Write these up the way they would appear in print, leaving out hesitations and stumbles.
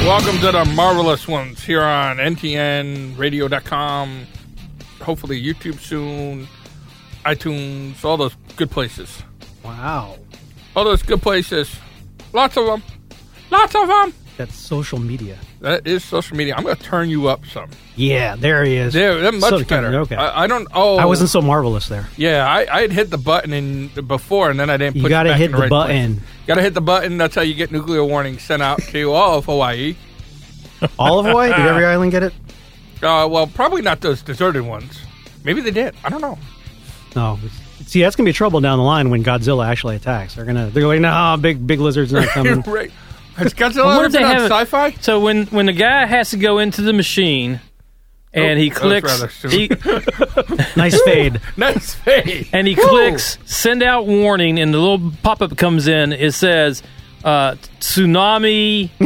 Welcome to the Marvelous Ones here on ntnradio.com. Hopefully YouTube soon, iTunes, all those good places. Wow. All those good places. Lots of them. Lots of them. That's social media. That is social media. I'm going to turn you up some. Yeah, there he is. They're much better. Okay. I don't. Oh, I wasn't so marvelous there. Yeah, I had hit the button before, and then I didn't. You put got to it back hit in the right button. Place. Got to hit the button. That's how you get nuclear warnings sent out to all of Hawaii. All of Hawaii? Did every island get it? Well, probably not those deserted ones. Maybe they did. I don't know. No. See, that's gonna be trouble down the line when Godzilla actually attacks. They're going, no, big lizard's not coming. Right. Has Godzilla ever been on Sci-Fi? So when the guy has to go into the machine and he clicks, nice fade, nice fade, and he clicks send out warning, and the little pop-up comes in. It says tsunami,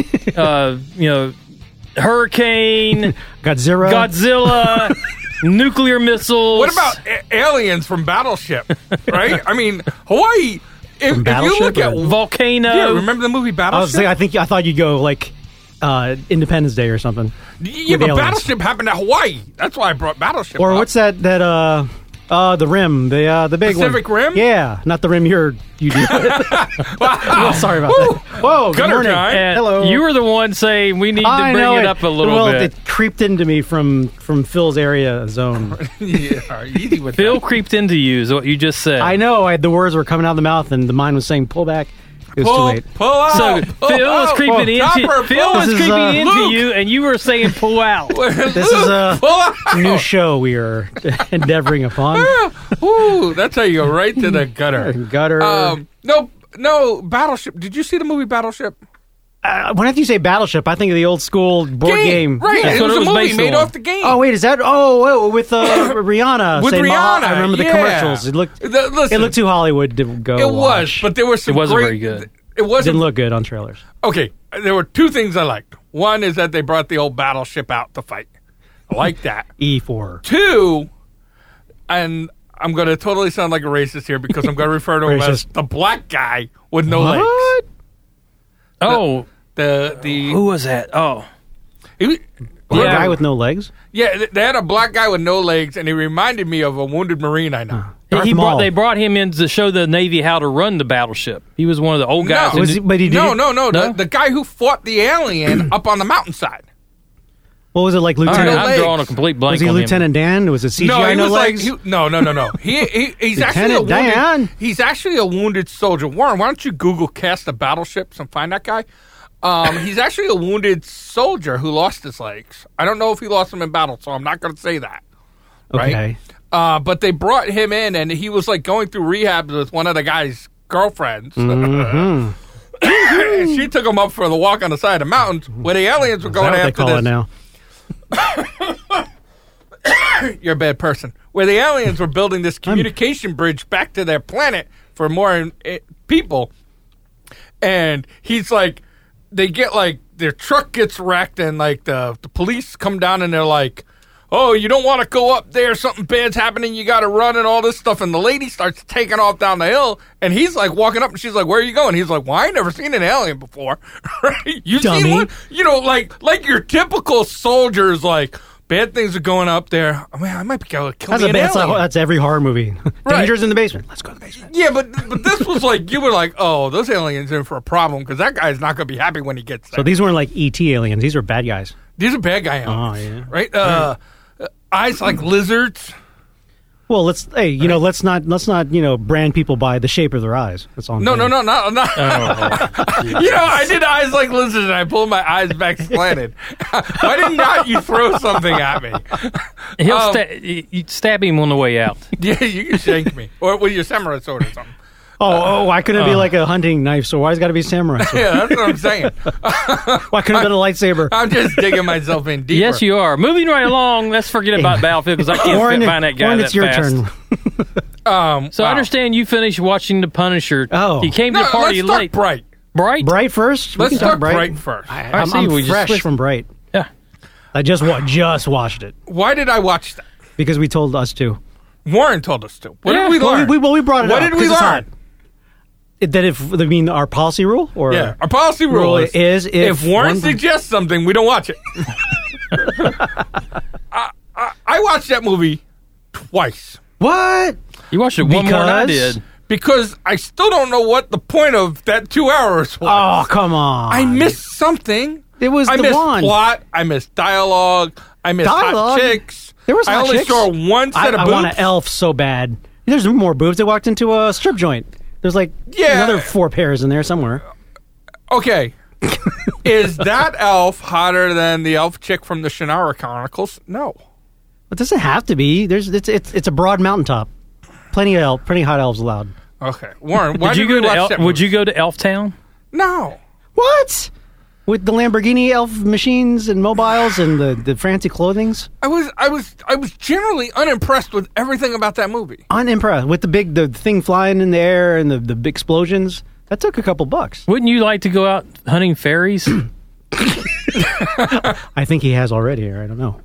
hurricane, Godzilla. Nuclear missiles. What about aliens from Battleship? Right? I mean, Hawaii. If you look at Volcano, yeah, remember the movie Battleship? I thought you'd go like Independence Day or something. Yeah, but aliens. Battleship happened at Hawaui. That's why I brought Battleship. Or up. what's that? The rim, the big Pacific one. Rim? Yeah, not the rim you do. Wow. Sorry about that. Whoa, good morning. Hello. You were the one saying we need to bring it up a little bit. It creeped into me from Phil's area zone. Yeah, easy with Phil that. creeped into you is what you just said. I know. The words were coming out of the mouth, and the mind was saying, pull back. It was too late. Pull out. So Phil was creeping into Luke. you, and you were saying pull out. This is a new show we are endeavoring upon. Ooh, that's how you go right to the gutter. No, Battleship. Did you see the movie Battleship? Whenever you say Battleship, I think of the old school board game. Right, That's it was a movie based made on. off the game. Oh, wait, is that? Oh, with Rihanna. With saying, Rihanna, I remember the commercials. It looked too Hollywood to go It watch. was, but there was some It wasn't great, very good. It wasn't. Didn't look good on trailers. Okay, there were two things I liked. One is that they brought the old Battleship out to fight. I like that. E4. Two, and I'm going to totally sound like a racist here because I'm going to refer to him as the black guy with no legs. Oh. Who was that? Oh. Black guy with no legs? Yeah, they had a black guy with no legs, and he reminded me of a wounded Marine I know. They brought him in to show the Navy how to run the battleship. He was one of the old guys. No, the guy who fought the alien up on the mountainside. What was it like, Lieutenant? I'm drawing a complete blank. Was he on Lieutenant him. Dan? Was it CGI no legs? No. He's actually Lieutenant Dan. He's actually a wounded soldier. Warren, why don't you Google cast of battleships and find that guy? He's actually a wounded soldier who lost his legs. I don't know if he lost them in battle, so I'm not going to say that. Right? Okay. But they brought him in, and he was like going through rehab with one of the guy's girlfriends. Mm-hmm. And she took him up for the walk on the side of the mountains where the aliens were going after they call this. it now. You're a bad person. Where the aliens were building this communication bridge back to their planet for more people. And he's like, they get like, their truck gets wrecked, and like the police come down and they're like, oh, you don't want to go up there, something bad's happening, you got to run and all this stuff. And the lady starts taking off down the hill, and he's like walking up, and she's like, where are you going? He's like, well, I ain't never seen an alien before. Right? You Dummy. seen one? You know, like your typical soldiers, like, bad things are going up there. I mean, I might be going to kill me an alien. That's every horror movie. Dangers in the basement. Let's go to the basement. Yeah, but this was like, you were like, oh, those aliens are in for a problem, because that guy's not going to be happy when he gets there. So these weren't like E.T. aliens. These were bad guys. These are bad guy aliens. Oh, yeah. Right? Eyes like lizards. Well, let's not brand people by the shape of their eyes. That's all. No. You know, I did eyes like lizards, and I pulled my eyes back slanted. Why did not you throw something at me? You stab him on the way out. Yeah, you can shank me, or with your samurai sword or something. Why couldn't it be like a hunting knife? So why's it got to be samurai sword? Yeah, that's what I'm saying. Why couldn't it have been a lightsaber? I'm just digging myself in deeper. Yes, you are. Moving right along. Let's forget about Battlefield, because I can't find that guy Warren, that it's your fast. turn. So I understand you finished watching The Punisher. Oh. You came to the party let's late. Talk Bright. Bright first? Let's talk Bright first. I'm we fresh just from Bright. Yeah. I just watched it. Why did I watch that? Because we told us to. Warren told us to. What did we learn? We brought it up. What did we learn? That I mean, our policy rule? Or Yeah, our policy rule is if Warren suggests something, we don't watch it. I watched that movie twice. What? You watched it one more than I did. Because I still don't know what the point of that 2 hours was. Oh, come on. I missed something. It was I the missed one. plot. I missed dialogue. I missed hot chicks. There was I hot only chicks. saw one set of I boobs. want an elf so bad. There's more boobs. They walked into a strip joint. There's like another 4 pairs in there somewhere. Okay. Is that elf hotter than the elf chick from the Shannara Chronicles? No. It doesn't have to be. It's a broad mountaintop. Plenty hot elves allowed. Okay. Warren, why Would you did we go to watch that Would movie? you go to Elf Town? No. What? With the Lamborghini elf machines and mobiles and the fancy clothings? I was generally unimpressed with everything about that movie. Unimpressed. With the thing flying in the air and the big explosions. That took a couple bucks. Wouldn't you like to go out hunting fairies? I think he has already, or I don't know.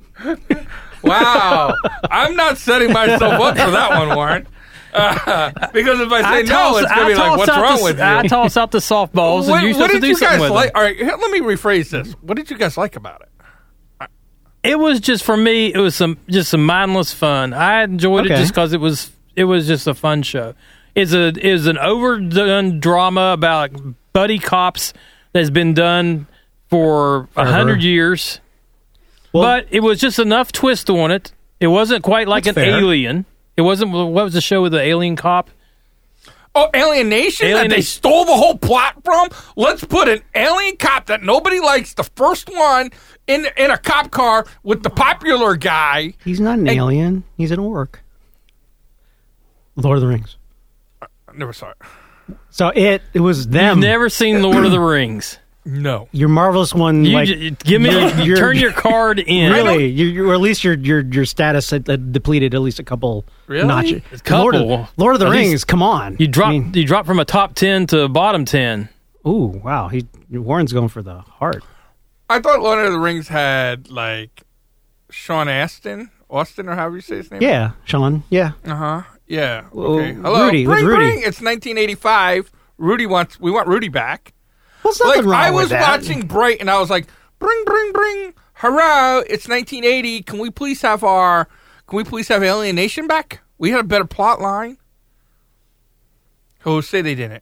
Wow. I'm not setting myself up for that one, Warren. Because if I say no, it's going to be like, what's wrong with you? I toss out the softballs, and you're supposed to do something with them. All right, let me rephrase this. What did you guys like about it? It was just, for me, it was some mindless fun. I enjoyed it just because it was just a fun show. It's an overdone drama about buddy cops that's been done for 100 years. Well, but it was just enough twist on it. It wasn't quite like an Alien. It wasn't. What was the show with the alien cop? Oh, Alienation? That they stole the whole plot from? Let's put an alien cop that nobody likes, the first one, in a cop car with the popular guy. He's not an alien. He's an orc. Lord of the Rings. I never saw it. So it was them. You've never seen Lord of the Rings. No. Your Marvelous one, give me. Turn your card in. Really, or at least your status had depleted at least a couple notches. Lord of the Rings, come on. You drop from a top 10 to a bottom 10. Ooh, wow. Warren's going for the heart. I thought Lord of the Rings had like Sean Austin, or however you say his name. Yeah, Sean. Yeah. Yeah. Okay. Hello, Rudy. Bring. It's 1985. We want Rudy back. What's nothing wrong I was with that? watching Bright, and I was like, bring, hurrah! It's 1980. Can we please have Alienation back? We had a better plot line. Who say they didn't?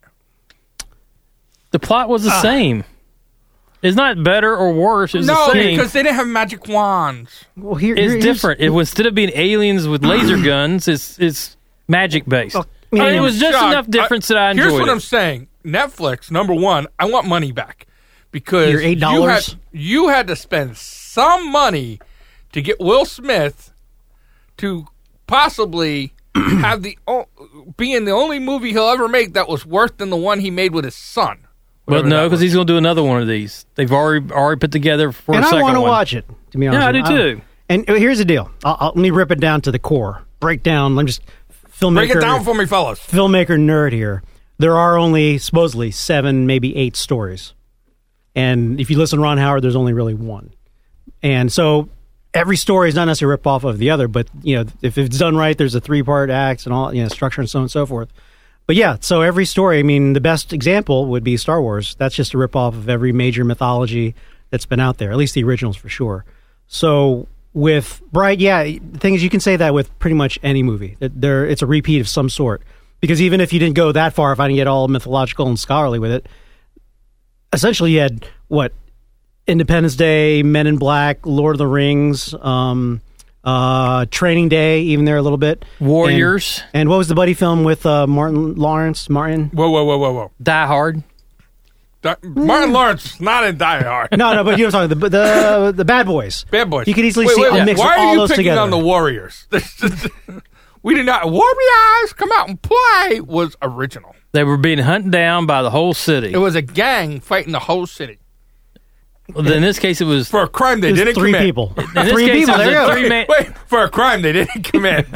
The plot was the same. It's not better or worse. It's the same. No, because they didn't have magic wands. Well, it's different. Instead of being aliens with laser guns, it's magic based. It was just enough difference that I enjoyed. Here's what I'm saying. Netflix, number one, I want money back because your $8. You had to spend some money to get Will Smith to possibly have being the only movie he'll ever make that was worse than the one he made with his son. Well, no, because he's going to do another one of these. They've already put together for a second one. And I want to watch it, to be honest. Yeah, I do too. And here's the deal. Let me rip it down to the core. Break it down for me, fellas. Filmmaker nerd here. There are only supposedly 7, maybe 8 stories. And if you listen to Ron Howard, there's only really one. And so every story is not necessarily a rip-off of the other, but if it's done right, there's a 3-part act and all, structure and so on and so forth. But yeah, so every story, I mean, the best example would be Star Wars. That's just a rip-off of every major mythology that's been out there, at least the originals for sure. So with Bright, the thing is you can say that with pretty much any movie. It's a repeat of some sort. Because even if you didn't go that far, if I didn't get all mythological and scholarly with it, essentially you had, Independence Day, Men in Black, Lord of the Rings, Training Day, even there a little bit. Warriors. And what was the buddy film with Martin Lawrence? Whoa. Die Hard. Martin Lawrence, not in Die Hard. No, but you know what I'm talking the Bad Boys. Bad Boys. You could easily see a mix of all those together. Why are you picking on the Warriors? We did not. Warriors come out and play was original. They were being hunted down by the whole city. It was a gang fighting the whole city. Well, in this case, it was for a crime they didn't commit. 3 people. In this case, it was a 3-man. Wait, for a crime they didn't commit.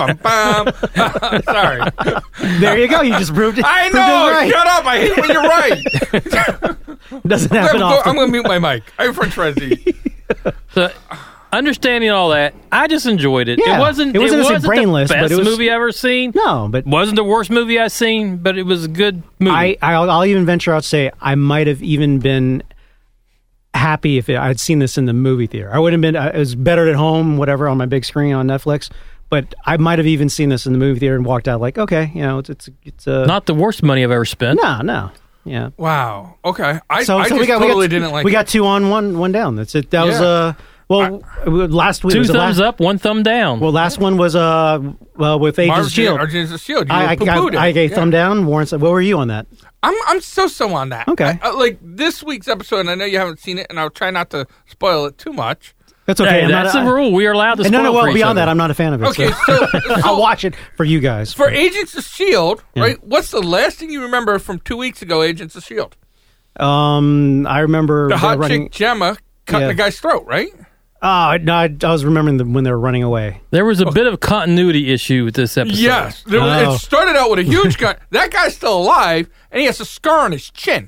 Sorry. There you go. You just proved it. I know. Right. Shut up. I hate when you're right. Doesn't happen often. I'm going to mute my mic. I'm French Frenzy. understanding all that, I just enjoyed it. Yeah. It wasn't brainless, the best but it was, movie I've ever seen. No, but wasn't the worst movie I've seen. But it was a good movie. I'll even venture out to say I might have even been happy if I'd seen this in the movie theater. I would have been. It was better at home, whatever, on my big screen on Netflix. But I might have even seen this in the movie theater and walked out like, okay, it's not the worst money I've ever spent. No. Yeah. Wow. Okay. I didn't like. We got 2 on, 1 down. That's it. That was last week 2 thumbs up, 1 thumb down. Well, last one was with Agents of Shield. Agents of Shield. I gave thumb down. Warren said, "What were you on that?" I'm so on that. Okay. Like this week's episode, and I know you haven't seen it, and I'll try not to spoil it too much. That's okay. Hey, that's the rule. We are allowed to spoil well, beyond that, I'm not a fan of it. Okay, so I'll watch it for you guys. For Agents of S.H.I.E.L.D., right? What's the last thing you remember from 2 weeks ago, Agents of S.H.I.E.L.D.? I remember... The hot chick Gemma cutting the guy's throat, right? Oh, no, I was remembering when they were running away. There was a bit of continuity issue with this episode. Yes. It started out with a huge gun. That guy's still alive, and he has a scar on his chin.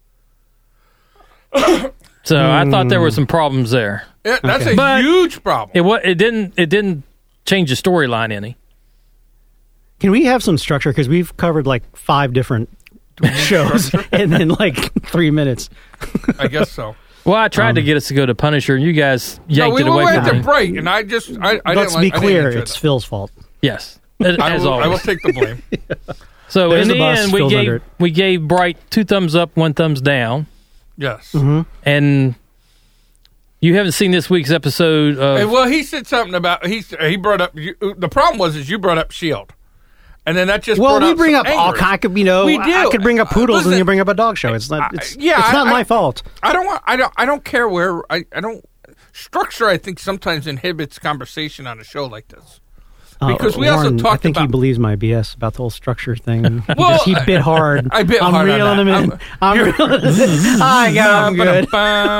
So I thought there were some problems there. Yeah, that's a huge problem. It didn't change the storyline any. Can we have some structure? Because we've covered like 5 different shows and then like 3 minutes. I guess so. Well, I tried to get us to go to Punisher, and you guys yanked it away from me. We went to break, and I Let's be clear, it's Phil's fault. Yes, as always. I will take the blame. So in the end, we gave Bright 2 thumbs up, 1 thumbs down. Yes. Mm-hmm. And you haven't seen this week's episode of... Well, he said something about... He brought up... the problem was you brought up S.H.I.E.L.D. And then that just we bring up all kinds of... we do. I could bring up poodles and you bring up a dog show. It's not my fault. I don't care where... I don't... Structure, I think, sometimes inhibits conversation on a show like this. Because we Warren, also talked about... I think he believes my BS about the whole structure thing. Well, he bit hard. I bit hard reeling on that. him in. I'm reeling him in. I'm good.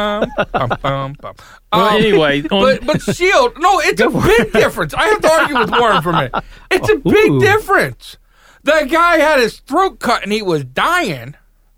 Anyway... But S.H.I.E.L.D., no, it's a big difference. I have to argue with Warren for a minute. It's a big difference. That guy had his throat cut and he was dying.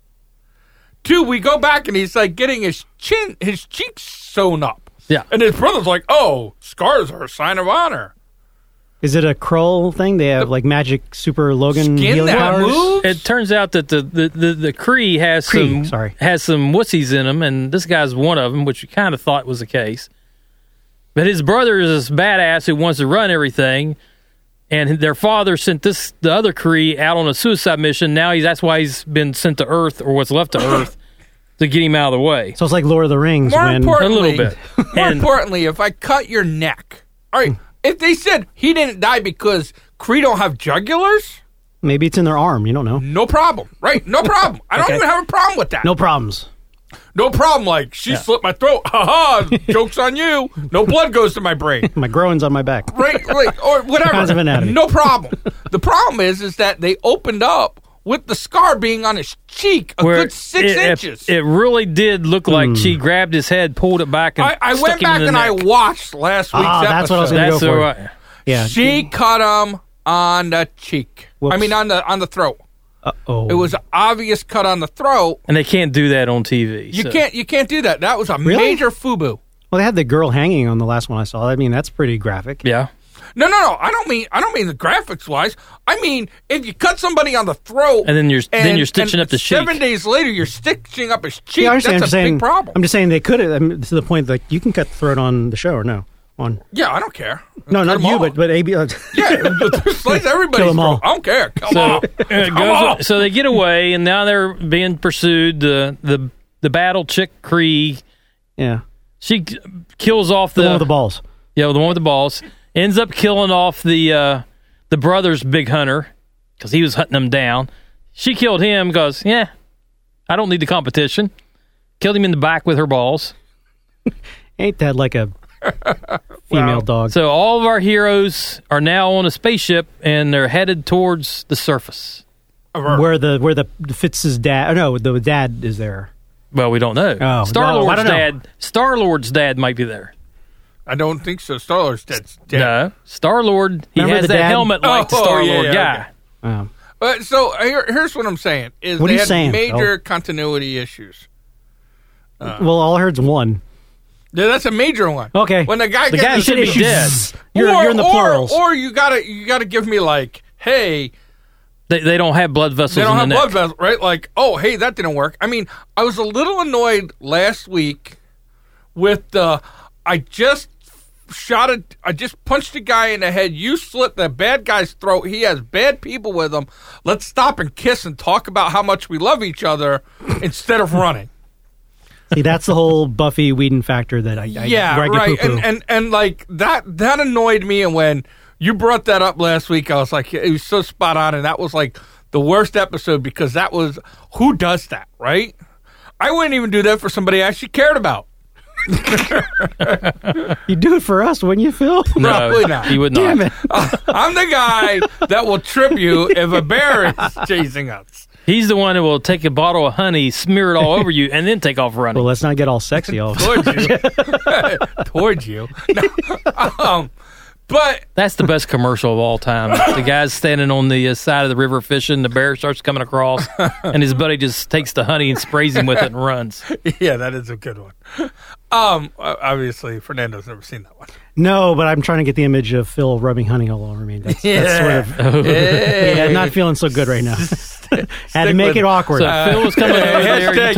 2, we go back and he's like getting his cheeks sewn up. Yeah. And his brother's like, oh, scars are a sign of honor. Is it a Krull thing? They have like magic super Logan healing powers? Moves? It turns out that the Kree has some wussies in them, and this guy's one of them, which we kind of thought was the case. But his brother is this badass who wants to run everything, and their father sent the other Kree out on a suicide mission. Now that's why he's been sent to Earth, or what's left of Earth, to get him out of the way. So it's like Lord of the Rings. A little bit. More importantly, if I cut your neck, all right. If they said he didn't die because Kree don't have jugulars... Maybe it's in their arm. You don't know. No problem. Right? No problem. I don't even have a problem with that. No problems. No problem. Like, she slit my throat. Ha-ha. Joke's on you. No blood goes to my brain. My groin's on my back. Right? Or whatever. Kinds of anatomy. No problem. The problem is that they opened up with the scar being on his cheek good 6 inches. It really did look like she grabbed his head, pulled it back, and I stuck went him back in the and neck. I watched last week's episode. That's what I was going to go for. Yeah. She cut him on the cheek. Whoops. I mean, on the throat. Uh-oh. It was an obvious cut on the throat. And they can't do that on TV. You can't do that. That was a major FUBU. Well, they had the girl hanging on the last one I saw. I mean, that's pretty graphic. Yeah. No. I don't mean the graphics wise. I mean, if you cut somebody on the throat, and then you're stitching up the cheek. 7 days later, you're stitching up his cheek. Yeah, That's a big problem. I'm just saying they could have. To the point, like you can cut the throat on the show or no? Yeah, I don't care. No, not you, but AB. Yeah, slice everybody's throat. I don't care. Come on. So they get away, and now they're being pursued. The battle chick Kree. Yeah. She kills off the one with the balls. Yeah, the one with the balls. Ends up killing off the brother's big hunter because he was hunting them down. She killed him because, I don't need the competition. Killed him in the back with her balls. Ain't that like a female dog? So all of our heroes are now on a spaceship and they're headed towards the surface. Where the Fitz's dad... No, the dad is there. Well, we don't know. Oh, Star-Lord's dad might be there. I don't think so. Star-Lord's dead. No. Star-Lord, he has that helmet like the Star-Lord guy. Okay. So here's what I'm saying. They had major continuity issues. Well, all I heard's one. Yeah, that's a major one. Okay. When the guy should be dead. You're in the plurals. Or you gotta give me like, hey, they don't have blood vessels. They don't have blood vessels, right? Like, oh, hey, that didn't work. I mean, I was a little annoyed last week with I just punched a guy in the head. You slit the bad guy's throat. He has bad people with him. Let's stop and kiss and talk about how much we love each other instead of running. See, that's the whole Buffy Whedon factor that I right. And like that annoyed me. And when you brought that up last week, I was like, it was so spot on. And that was like the worst episode because that was, who does that, right? I wouldn't even do that for somebody I actually cared about. You do it for us, wouldn't you, Phil? No, probably not. He would not. Damn it. I'm the guy that will trip you if a bear is chasing us. He's the one who will take a bottle of honey, smear it all over you, and then take off running. Well, let's not get all sexy all towards you. Towards you. No, but that's the best commercial of all time. The guy's standing on the side of the river fishing. The bear starts coming across, and his buddy just takes the honey and sprays him with it and runs. Yeah, that is a good one. Obviously, Fernando's never seen that one. No, but I'm trying to get the image of Phil rubbing honey all over me. That's sort of not feeling so good right now. Had to make it awkward. So Phil was coming over there.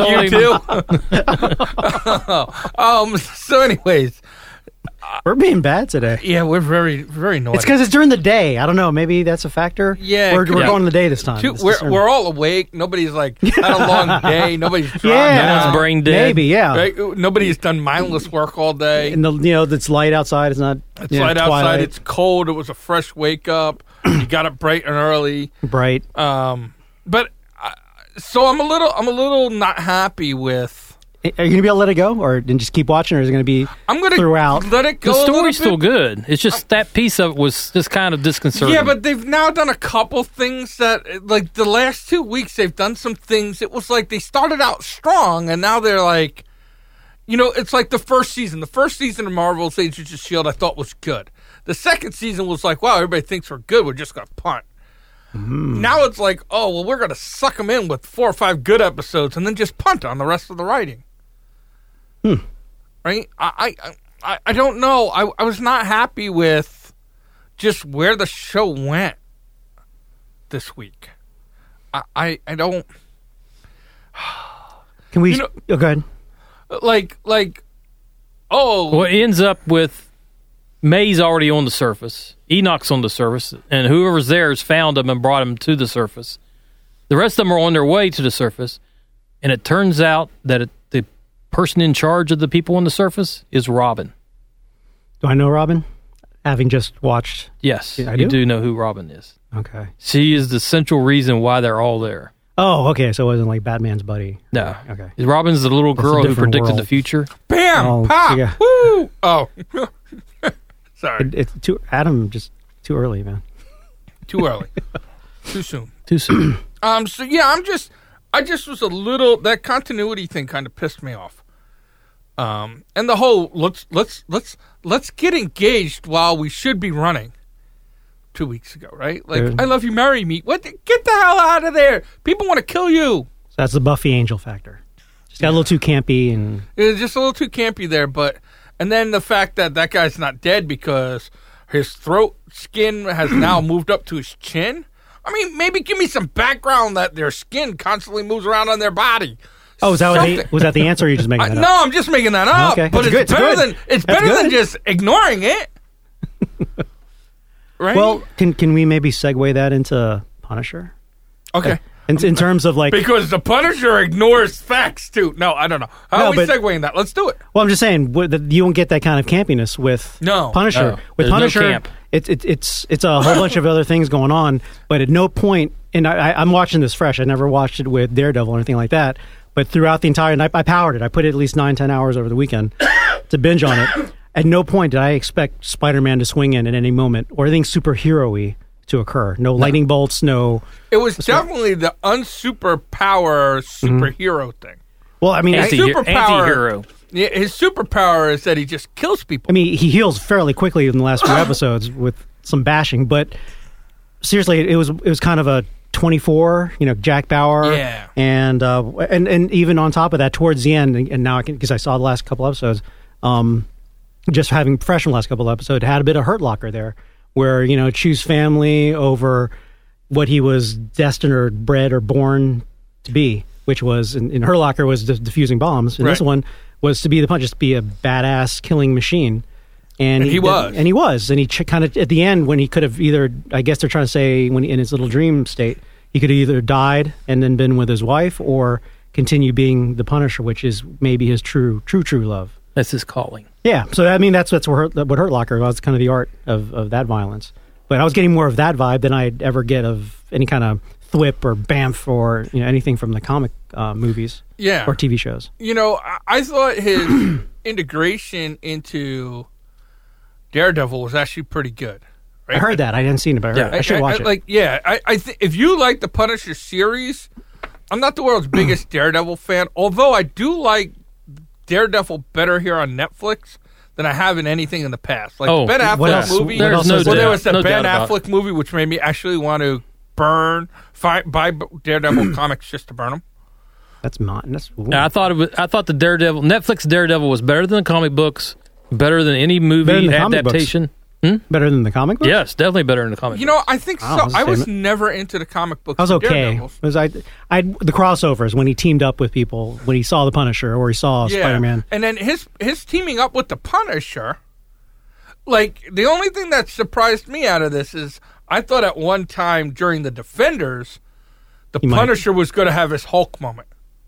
You too. So, anyways. We're being bad today. Yeah, we're very, very naughty. It's because it's during the day. I don't know. Maybe that's a factor. Yeah. We're going in the day this time. We're all awake. Nobody's like had a long day. Nobody's trying. No one's brain dead. Maybe, yeah. Right? Nobody's done mindless work all day. And it's light outside. It's not. It's light outside. It's cold. It was a fresh wake up. You got up bright and early. Bright. But so I'm a little not happy with. Are you going to be able to let it go, or just keep watching, or is it going to be throughout? Let it go. The story's still good. It's just that piece of it was just kind of disconcerting. Yeah, but they've now done a couple things that, like, the last 2 weeks, they've done some things. It was like they started out strong, and now they're like, it's like the first season. The first season of Marvel's Agents of S.H.I.E.L.D. I thought was good. The second season was like, wow, everybody thinks we're good. We're just going to punt. Now it's like, oh, well, we're going to suck them in with 4 or 5 good episodes and then just punt on the rest of the writing. Right? I don't know. I was not happy with just where the show went this week. I don't. Can we? Go ahead. Well, it ends up with May's already on the surface. Enoch's on the surface, and whoever's there has found him and brought him to the surface. The rest of them are on their way to the surface, and it turns out that the person in charge of the people on the surface is Robin. Do I know Robin? Having just watched. Yes, you do know who Robin is. Okay. She is the central reason why they're all there. Oh, okay. So it wasn't like Batman's buddy. No. Okay. Robin's the little girl who predicted the future. Bam! Oh, pop! Yeah. Woo! Oh. Sorry. It's too too early, man. Too early. Too soon. Too soon. So yeah, I just was a little, that continuity thing kind of pissed me off. And the whole let's get engaged while we should be running 2 weeks ago, right? Like, I love you, marry me. What? Get the hell out of there. People want to kill you. So that's the Buffy Angel factor. Just got a little too campy, and it's just a little too campy there, and then the fact that guy's not dead because his throat skin has now moved up to his chin. I mean, maybe give me some background that their skin constantly moves around on their body. Oh, was that the answer? Or are you just making that up? No, I'm just making that up. Okay. But it's better than just ignoring it. Right? Well, can we maybe segue that into Punisher? Okay. In terms of like... Because the Punisher ignores facts, too. No, I don't know. How are we segueing that? Let's do it. Well, I'm just saying, you won't get that kind of campiness with Punisher. No, with Punisher, no camp. It's a whole bunch of other things going on, but at no point... And I'm watching this fresh. I never watched it with Daredevil or anything like that. But throughout the entire night, I powered it. I put at least 9-10 hours over the weekend to binge on it. At no point did I expect Spider-Man to swing in at any moment or anything superhero-y to occur. No lightning bolts, no... It was definitely the unsuperpower superhero thing. Well, I mean... Anti-hero. Yeah, his superpower is that he just kills people. I mean, he heals fairly quickly in the last few episodes with some bashing, but seriously, it was kind of a 24, Jack Bauer. Yeah. And even on top of that, towards the end, and now because I saw the last couple episodes, just having professional last couple of episodes, had a bit of Hurt Locker there, where, choose family over what he was destined or bred or born to be, which was, in Hurt Locker was defusing bombs. And this one was to be just be a badass killing machine. And he was. And he kind of, at the end, when he could have either, I guess they're trying to say, when in his little dream state, he could have either died and then been with his wife, or continue being the Punisher, which is maybe his true love. That's his calling. Yeah. So, that's what Hurt Locker was, kind of the art of that violence. But I was getting more of that vibe than I'd ever get of any kind of Thwip or Bamf or anything from the comic movies or TV shows. I thought his integration into Daredevil was actually pretty good. Right? I heard that. I didn't see it, but I should watch it. I think if you like the Punisher series, I'm not the world's biggest Daredevil fan, although I do like Daredevil better here on Netflix than I have in anything in the past. Like Ben Affleck movie. There was that Ben Affleck movie which made me actually want to buy Daredevil comics just to burn them. That's mine. I thought the Netflix Daredevil was better than the comic books, better than any movie adaptation. Better than the comic books? Yes, definitely better than the comic books. I think so. I was never into the comic books. I was okay. The crossovers when he teamed up with people, when he saw the Punisher or he saw Spider-Man. And then his teaming up with the Punisher, the only thing that surprised me out of this is I thought at one time during the Defenders, the Punisher was going to have his Hulk moment.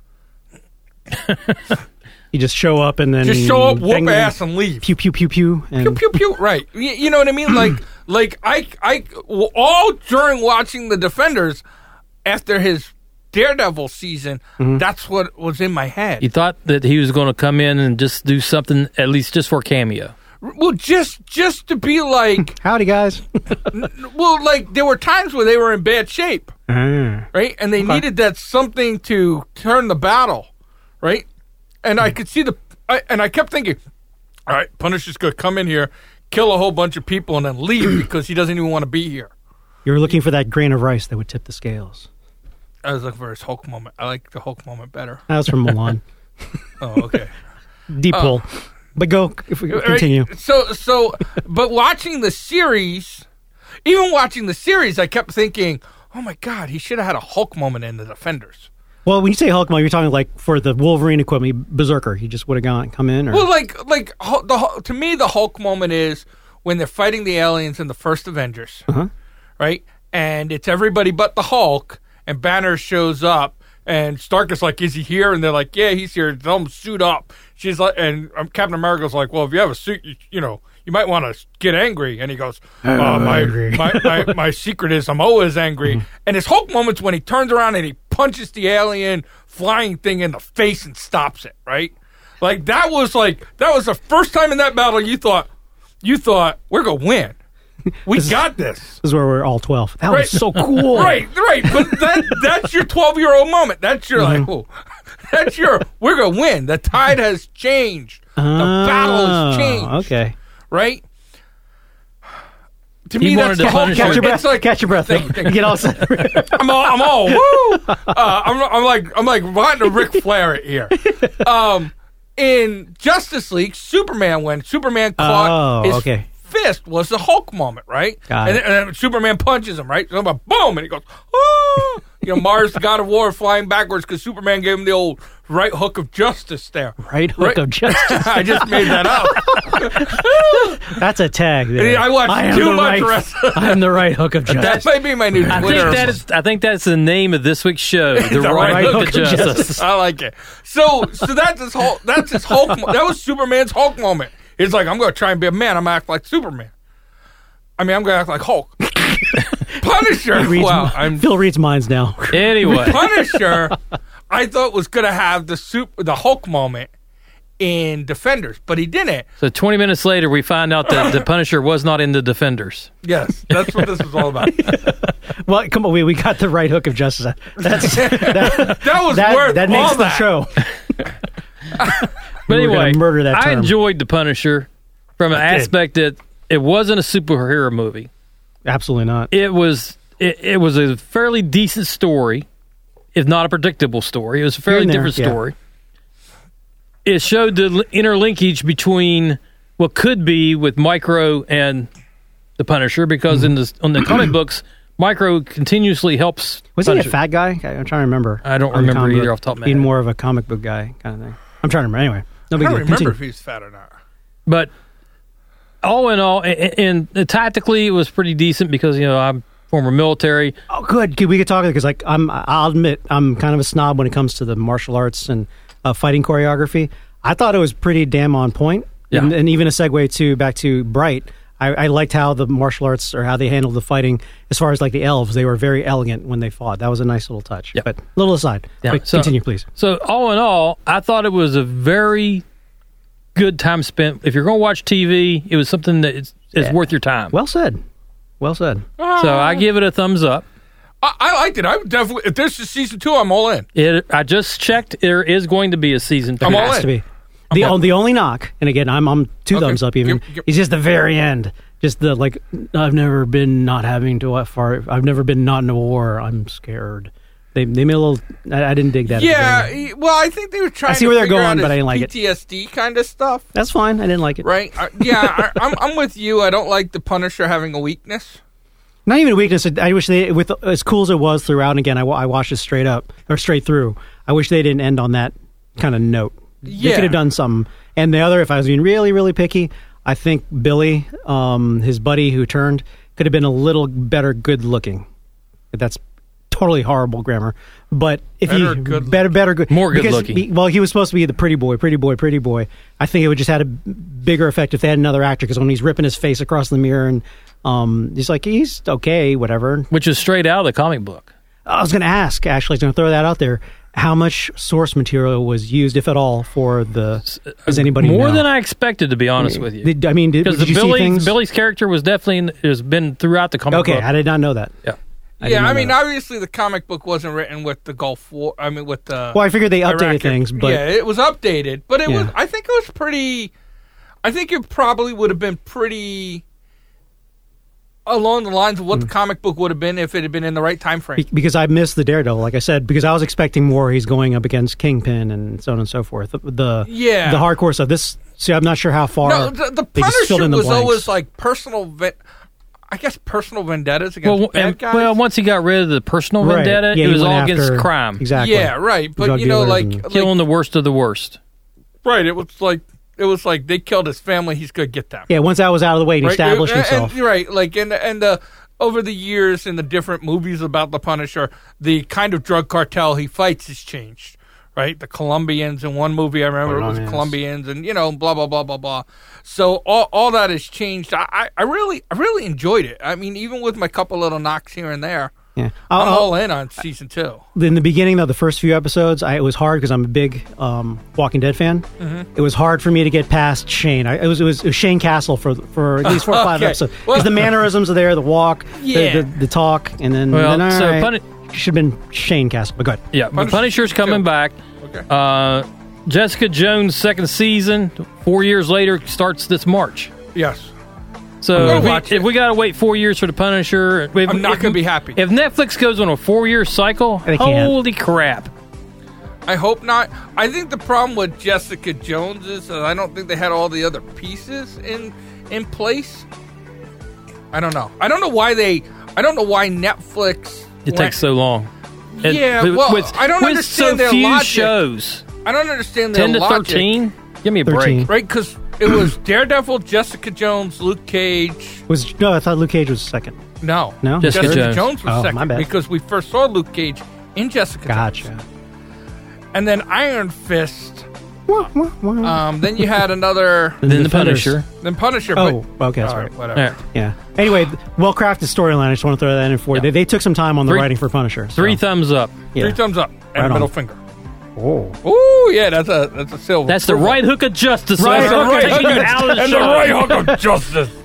You just show up and then whoop ass and leave. Pew pew pew pew. Pew pew pew. Right. You know what I mean? I all during watching the Defenders after his Daredevil season, that's what was in my head. You thought that he was going to come in and just do something, at least just for a cameo. Well, just to be like, howdy guys. There were times where they were in bad shape, right? And they needed that something to turn the battle, right? And I could see and I kept thinking, all right, Punisher's going to come in here, kill a whole bunch of people, and then leave because he doesn't even want to be here. You were looking for that grain of rice that would tip the scales. I was looking for his Hulk moment. I like the Hulk moment better. That was from Milan. Oh, okay. Deep pull. But if we continue. Right. So, but watching the series, I kept thinking, oh my God, he should have had a Hulk moment in the Defenders. Well, when you say Hulk moment, you're talking for the Wolverine equipment, Berserker. He just would have come in? Or? Well, to me, the Hulk moment is when they're fighting the aliens in the first Avengers, right? And it's everybody but the Hulk, and Banner shows up, and Stark is like, is he here? And they're like, yeah, he's here. Tell him suit up. She's like, and Captain America's like, well, if you have a suit, you might want to get angry. And he goes, my secret is I'm always angry. And his Hulk moment's when he turns around and he punches the alien flying thing in the face and stops it, right? That was the first time in that battle you thought we're going to win. We got this. This is where we're all 12. That was so cool. Right. But that's your 12-year-old moment. That's your we're going to win. The tide has changed. The battle has changed. Okay. Right? To me, that's the whole catch your breath. Catch your breath. Get all set. I'm all woo. I'm like wanting to Ric Flair it here. In Justice League, when Superman caught his fist was the Hulk moment, right? And then Superman punches him, right? So I'm like, boom, and he goes, oh! Mars, the God of War, flying backwards because Superman gave him the old right hook of justice there. Right hook of justice. I just made that up. That's a tag there. I watched too much wrestling. I am the right hook of justice. That might be my new Twitter. I think that's the name of this week's show. The right hook of justice. I like it. So that's his Hulk. That was Superman's Hulk moment. It's like, I'm going to try and be a man. I'm going to act like Superman. I'm going to act like Hulk. Punisher. Phil reads minds now. Anyway. Punisher, I thought was going to have the Hulk moment in Defenders, but he didn't. So 20 minutes later, we find out that the Punisher was not in the Defenders. Yes, that's what this was all about. Well, come on, we got the right hook of justice. That was worth that all makes that. the show. But anyway, murder that term. I enjoyed The Punisher from an aspect that it wasn't a superhero movie. Absolutely not. It was a fairly decent story, if not a predictable story. It was a fairly different story. it showed the interlinkage between what could be with Micro and the Punisher, because on the comic books, Micro continuously helps. Was Punisher. he a fat guy? I'm trying to remember. I don't remember either off the top of my head. Being more of a comic book guy kind of thing. I'm trying to remember. Anyway, no big I deal. don't remember if he's fat or not. But all in all, and tactically, it was pretty decent because I'm former military. Oh, good. We could talk because I'll admit I'm kind of a snob when it comes to the martial arts and fighting choreography. I thought it was pretty damn on point. Yeah. And even a segue back to Bright. I liked how the martial arts or how they handled the fighting as far as like the elves. They were very elegant when they fought. That was a nice little touch. Yep. But little aside. Yeah. Continue, please. So all in all, I thought it was a very good time spent. If you're going to watch TV, it was something that is worth your time. Well said. Well said. So I give it a thumbs up. I liked it. I would definitely. If there's a season 2, I'm all in. I just checked. There is going to be a season 2. I'm all It has in. to be. The only knock, and again, I'm two thumbs up even, is just the very end. Just the, like, I've never been not having to I've never been not in a war. I'm scared. They made a little. I didn't dig that. Yeah, well, I think they were trying. I see to where they're figure going, out but I didn't like it. PTSD kind of stuff. That's fine. I didn't like it. Right? I'm with you. I don't like the Punisher having a weakness. Not even a weakness. I wish they, with as cool as it was throughout. And again, I watched it straight through. I wish they didn't end on that kind of note. They could have done something. And the other, if I was being really, really picky, I think Billy, his buddy who turned, could have been a little better good looking. That's totally horrible grammar. But if more good looking. Well, he was supposed to be the pretty boy. I think it would just had a bigger effect if they had another actor, because when he's ripping his face across the mirror and he's like, he's okay, whatever. Which is straight out of the comic book. I was going to ask, actually, I was going to throw that out there. How much source material was used, if at all, for the? Does anybody more know? than I expected, to be honest with you? Did you see things? Billy's character was definitely has been throughout the comic book. Okay, I did not know that. Yeah. I mean, obviously the comic book wasn't written with the Gulf War. I mean, with the. Well, I figured they updated things, but yeah, it was updated, but it was. I think it was pretty. I think it probably would have been pretty along the lines of what the comic book would have been if it had been in the right time frame. Because I missed the Daredevil, like I said, because I was expecting more. He's going up against Kingpin and so on and so forth. The hardcore stuff. This, see, I'm not sure how far. No, the Punisher was always like personal. I guess personal vendettas against bad guys. Well, once he got rid of the personal vendetta, it was all against crime. Exactly. Yeah, right. But killing the worst of the worst. Right. It was like they killed his family. He's gonna get them. Yeah. Once that was out of the way, he established himself. Right. Like and over the years in the different movies about the Punisher, the kind of drug cartel he fights has changed. Right, the Colombians in one movie, I remember it was Colombians, and blah blah blah blah blah. So all that has changed. I really enjoyed it. I mean, even with my couple little knocks here and there, I'm all in on season 2. In the beginning of the first few episodes, it was hard because I'm a big Walking Dead fan. Mm-hmm. It was hard for me to get past Shane. It was Shane Castle for at least 4 or 5 episodes. Because the mannerisms are there, the walk, the talk, and then should have been Shane Castle, but go ahead. Yeah, the Punisher's coming back. Okay. Jessica Jones' second season, 4 years later, starts this March. Yes. So if we got to wait 4 years for the Punisher, I'm not going to be happy. If Netflix goes on a 4-year cycle, holy crap. I hope not. I think the problem with Jessica Jones is that I don't think they had all the other pieces in place. I don't know. I don't know why Netflix. It takes so long. Yeah, I don't understand their logic. Shows. I don't understand their 10 to logic. 13? Give me a 13. break. Right, because it was Daredevil, Jessica Jones, Luke Cage. I thought Luke Cage was second. No. Jessica Jones was second. My bad. Because we first saw Luke Cage in Jessica Jones. Gotcha. And then Iron Fist. Then you had another. Then the Punisher. Then Punisher. Okay, that's right. Whatever. Yeah. Anyway, well-crafted storyline. I just want to throw that in for you. They took some time on the writing for Punisher. 3 thumbs up. Yeah. 3 thumbs up. And middle finger. Oh. Ooh, yeah, that's a silver. That's the right hook of justice. Right hook of justice.